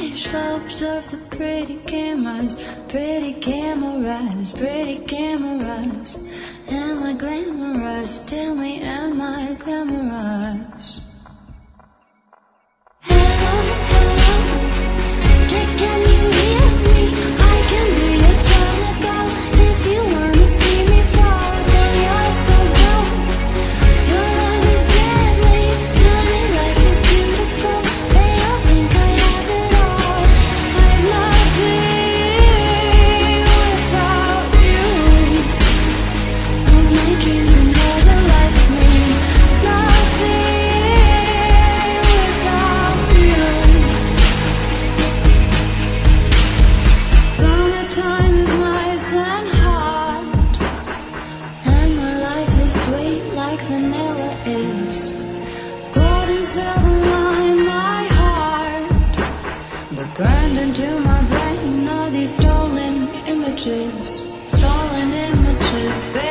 Observe the pretty cameras, pretty cameras, pretty cameras. Am I glamorous? Tell me, am I glamorous? Hello, hello, can you hear me? I can be your China doll if you wanna see me fall. Girl, you're so dope. Your love is deadly. Tell me life is beautiful. They all think I have it all. I'm nothing without you. All my dreams and all the lights mean nothing without you. Summertime is nice and hot, and my life is sweet like vanilla is. Gold and silver line my heart, but burned into my brain all these stolen images,